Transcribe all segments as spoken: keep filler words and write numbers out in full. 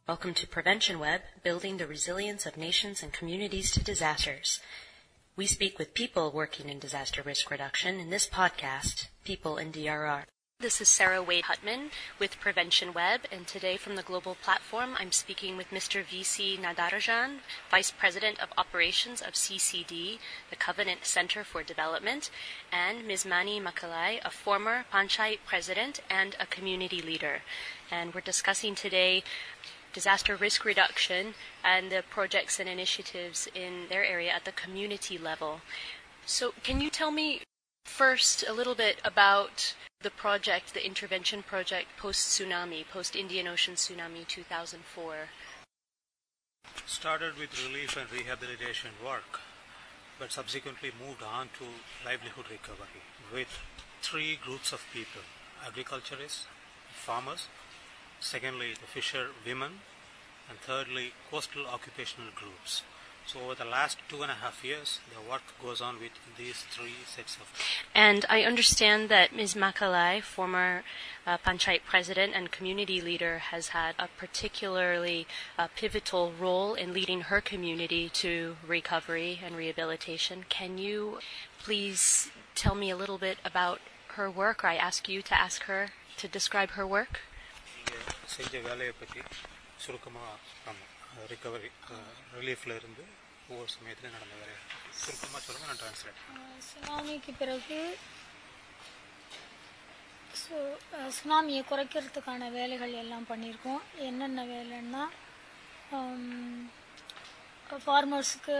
Welcome to Prevention Web, building the resilience of nations and communities to disasters. We speak with people working in disaster risk reduction in this podcast, People in D R R. This is Sarah Wade Hutman with Prevention Web, and today from the Global Platform, I'm speaking with Mister V C Nadarajan, Vice President of Operations of C C D, the Covenant Center for Development, and Miz Mani Makalai, a former Panchayat President and a community leader. And we're discussing today disaster risk reduction and the projects and initiatives in their area at the community level. So can you tell me first a little bit about the project, the intervention project post-tsunami, post-Indian Ocean Tsunami two thousand four? Started with relief and rehabilitation work, but subsequently moved on to livelihood recovery with three groups of people: agriculturists, farmers, secondly the fisher women, and thirdly coastal occupational groups. So over the last two and a half years, the work goes on with these three sets of... And I understand that Miz Makalai, former uh, Panchayat President and community leader, has had a particularly uh, pivotal role in leading her community to recovery and rehabilitation. Can you please tell me a little bit about her work, or I ask you to ask her to describe her work? செஞ்ச வேலையை பற்றி சுருக்கமாக ஆமாம் recovery ரிலீஃபில் இருந்து ஒவ்வொரு சமயத்துலையும் நடந்த வேலையை சுருக்கமாக சொல்லுங்கள், நான் டிரான்ஸ்லேட். சுனாமிக்கு பிறகு ஸோ சுனாமியை குறைக்கிறதுக்கான வேலைகள் எல்லாம் பண்ணியிருக்கோம். என்னென்ன வேலைன்னா, ஃபார்மர்ஸுக்கு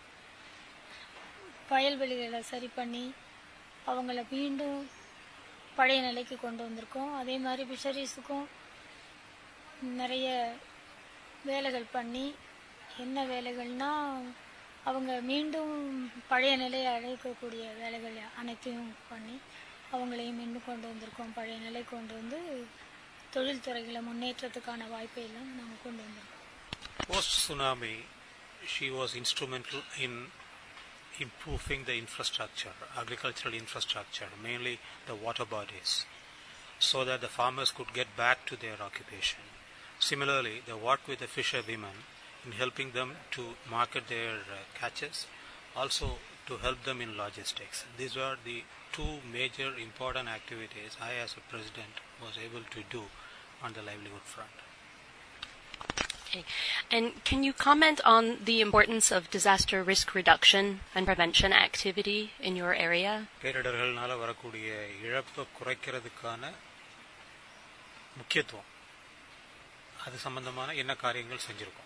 வயல்வெளிகளை சரி பண்ணி அவங்கள மீண்டும் பழைய நிலைக்கு கொண்டு வந்திருக்கோம். அதே மாதிரி ஃபிஷரிஸுக்கும் நிறைய வேலைகள் பண்ணி, என்ன வேலைகள்னா அவங்க மீண்டும் பழைய நிலையை அழைக்கக்கூடிய வேலைகள் அனைத்தையும் பண்ணி அவங்களையும் மீண்டும் கொண்டு வந்திருக்கோம். பழைய நிலை கொண்டு வந்து தொழில்துறைகளை முன்னேற்றத்துக்கான வாய்ப்பை எல்லாம் நாங்கள் கொண்டு வந்திருக்கோம். Post tsunami, she was instrumental in improving the infrastructure, agricultural infrastructure, mainly the water bodies, so that the farmers could get back to their occupation. Similarly, they work with the fisher women in helping them to market their uh, catches, also to help them in logistics. These were the two major important activities I as a president was able to do on the livelihood front. Okay. And can you comment on the importance of disaster risk reduction and prevention activity in your area? பேரிடர்களால வரக்கூடிய இழப்பை குறைக்கிறதுக்கான முக்கியத்துவம், அது சம்பந்தமான என்ன காரியங்கள் செஞ்சிருக்கோம்?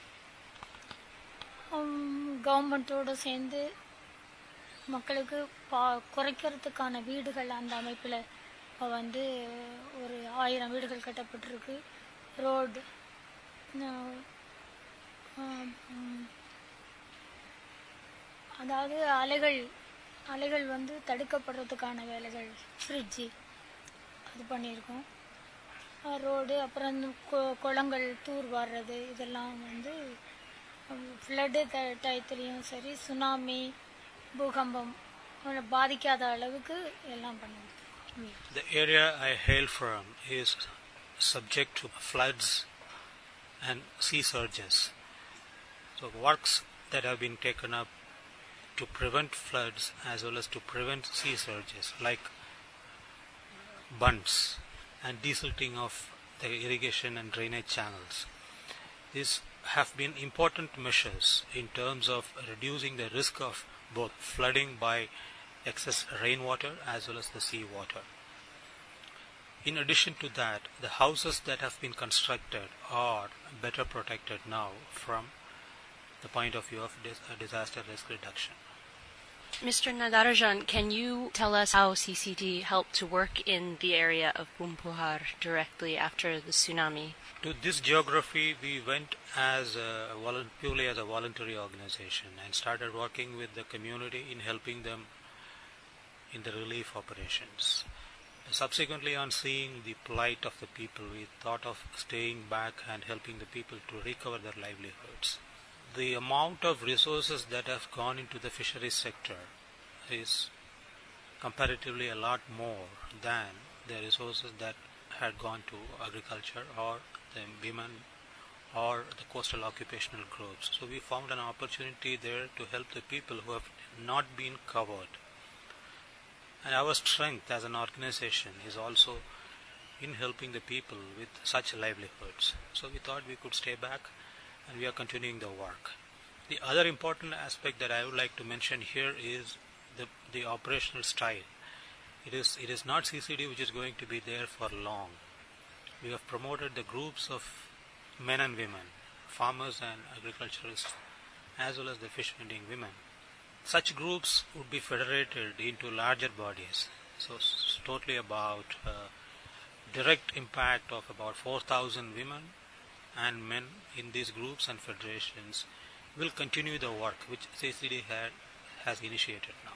கவர்மெண்ட்டோடு சேர்ந்து மக்களுக்கு பா குறைக்கிறதுக்கான வீடுகள் அந்த அமைப்பில் வந்து ஒரு ஆயிரம் வீடுகள் கட்டப்பட்டிருக்கு. ரோடு, அதாவது அலைகள் அலைகள் வந்து தடுக்கப்படுறதுக்கான வேலைகள், ஃப்ரிட்ஜு அது பண்ணியிருக்கோம். ரோடு, அப்புறம் குளங்கள் தூர் வாடுறது, இதெல்லாம் வந்து ஃப்ளட்டு டயத்துலேயும் சரி, சுனாமி, பூகம்பம் பாதிக்காத அளவுக்கு எல்லாம் பண்ணியிருக்கோம். The area I hail from is subject to floods and sea surges. So works that have been taken up to prevent floods as well as to prevent sea surges, like bunds and desilting of the irrigation and drainage channels. These have been important measures in terms of reducing the risk of both flooding by excess rainwater as well as the sea water. In addition to that, the houses that have been constructed are better protected now from the point of view of dis- disaster risk reduction. Mister Nadarajan, can you tell us how C C D helped to work in the area of Bumpuhar directly after the tsunami? To this geography, we went as a, purely as a voluntary organization and started working with the community in helping them in the relief operations. Subsequently, on seeing the plight of the people, we thought of staying back and helping the people to recover their livelihoods. The amount of resources that have gone into the fisheries sector is comparatively a lot more than the resources that had gone to agriculture or the women or the coastal occupational groups. So we found an opportunity there to help the people who have not been covered. And our strength as an organization is also in helping the people with such livelihoods. So we thought we could stay back, and we are continuing the work. The other important aspect that I would like to mention here is the, the operational style. It is, it is not C C D which is going to be there for long. We have promoted the groups of men and women, farmers and agriculturalists, as well as the fish vending women. Such groups would be federated into larger bodies. So it's totally about uh, direct impact of about four thousand women and men in these groups and federations will continue the work which C C D had, has initiated now.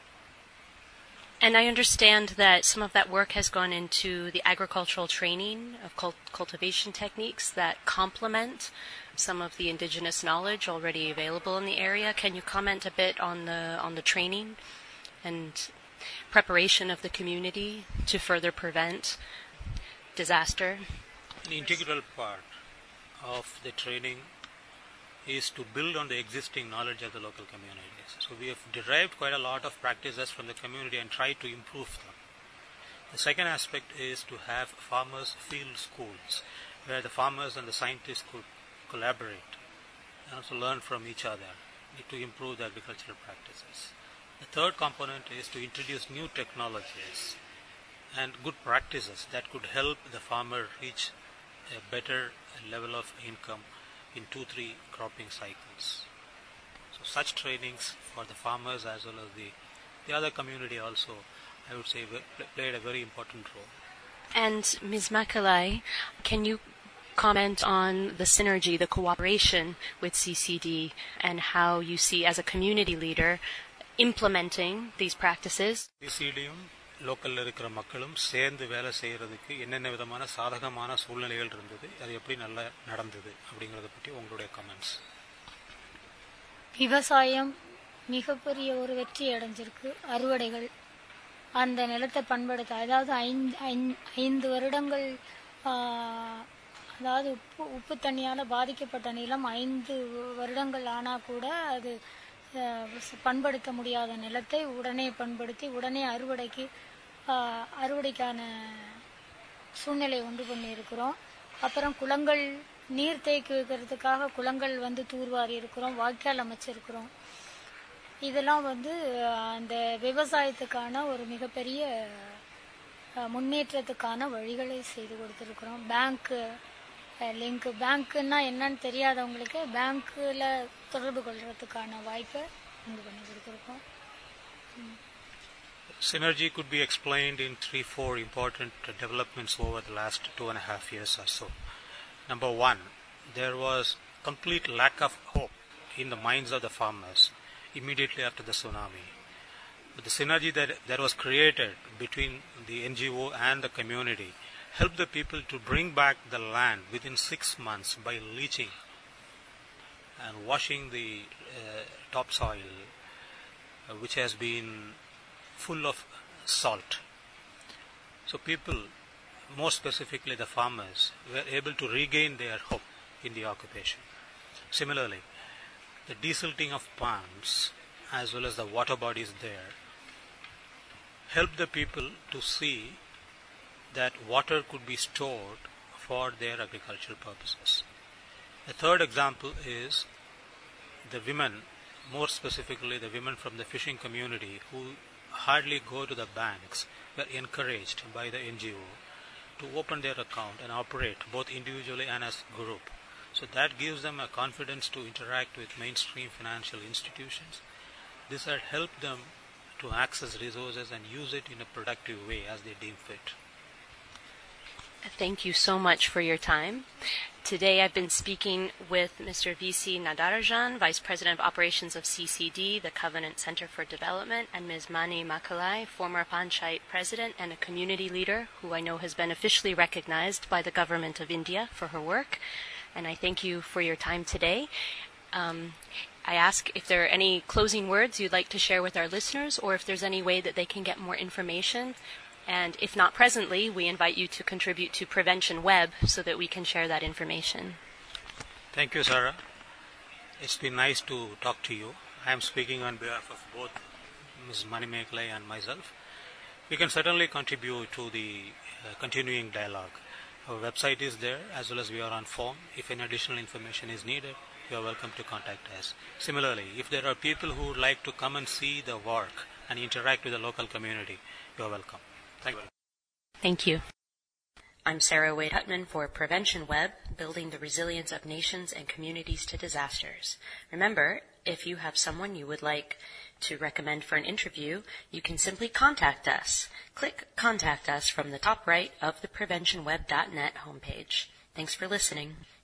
And I understand that some of that work has gone into the agricultural training of cult- cultivation techniques that complement some of the indigenous knowledge already available in the area. Can you comment a bit on the on the training and preparation of the community to further prevent disaster? An integral part of the training is to build on the existing knowledge of the local communities. So we have derived quite a lot of practices from the community and tried to improve them. The second aspect is to have farmers' field schools where the farmers and the scientists could collaborate and also learn from each other to improve the agricultural practices. The third component is to introduce new technologies and good practices that could help the farmer reach a better level of income in two, three cropping cycles. So such trainings for the farmers as well as the, the other community also, I would say, played a very important role. And Miz Makalai, can you comment on the synergy, the cooperation with C C D and how you see as a community leader implementing these practices? C C D um லோக்கல்ல இருக்கிற மக்களும் சேர்ந்து வேலை செய்யறதுக்கு என்னென்ன விதமான சாதகமான சூழ்நிலைகள் இருந்தது, அது எப்படி நல்லா நடந்தது அப்படிங்கறத பத்தி உங்களுடைய கமெண்ட்ஸ். விவசாயம் மிகப்பெரிய ஒரு வெற்றி அடைஞ்சிருக்கு. அறுவடைகள் அந்த நிலத்தை பண்படுத்த, அதாவது ஐந்து ஐந்து வருடங்கள் அதாவது உப்பு உப்பு தண்ணியால் பாதிக்கப்பட்ட நிலம் ஐந்து வருடங்கள் ஆனால் கூட அது பண்படுத்த முடியாத நிலத்தை உடனே பண்படுத்தி உடனே அறுவடைக்கு அறுவடைக்கான சூழ்நிலை உண்டு பண்ணி இருக்கிறோம். அப்புறம் குளங்கள் நீர் தேக்கி வைக்கிறதுக்காக குளங்கள் வந்து தூர்வாரி இருக்கிறோம், வாய்க்கால் அமைச்சிருக்கிறோம். இதெல்லாம் வந்து அந்த விவசாயத்துக்கான ஒரு மிகப்பெரிய முன்னேற்றத்துக்கான வழிகளை செய்து கொடுத்துருக்குறோம். பேங்க்கு லிங்க், பேங்க்குன்னா என்னன்னு தெரியாதவங்களுக்கு பேங்க்கில் தொடர்பு கொள்றதுக்கான வாய்ப்பை உண்டு பண்ணி கொடுத்துருக்கோம். Synergy could be explained in three, four important developments over the last two and a half years or so. Number one, there was complete lack of hope in the minds of the farmers immediately after the tsunami. But the synergy that, that was created between the N G O and the community helped the people to bring back the land within six months by leaching and washing the uh, topsoil, uh, which has been full of salt. So people, more specifically the farmers, were able to regain their hope in the occupation. Similarly, the desilting of ponds as well as the water bodies there helped the people to see that water could be stored for their agricultural purposes. The third example is the women, more specifically the women from the fishing community who hardly go to the banks, were encouraged by the N G O to open their account and operate both individually and as a group. So that gives them a confidence to interact with mainstream financial institutions. This had helped them to access resources and use it in a productive way as they deem fit. Thank you so much for your time. Today I've been speaking with Mister V C Nadarajan, Vice President of Operations of C C D, the Covenant Center for Development, and Miz Mani Makalai, former Panchayat President and a community leader who I know has been officially recognized by the Government of India for her work. And I thank you for your time today. Um, I ask if there are any closing words you'd like to share with our listeners, or if there's any way that they can get more information. And if not presently, we invite you to contribute to Prevention Web so that we can share that information. Thank you, Sarah. It's been nice to talk to you. I am speaking on behalf of both Miz Manimekalai and myself. We can certainly contribute to the uh, continuing dialogue. Our website is there, as well as we are on phone. If any additional information is needed, you are welcome to contact us. Similarly, if there are people who would like to come and see the work and interact with the local community, you are welcome. Thank you. Thank you. I'm Sarah Wade Hutman for Prevention Web, Building the Resilience of Nations and Communities to Disasters. Remember, if you have someone you would like to recommend for an interview, you can simply contact us. Click Contact Us from the top right of the prevention web dot net homepage. Thanks for listening.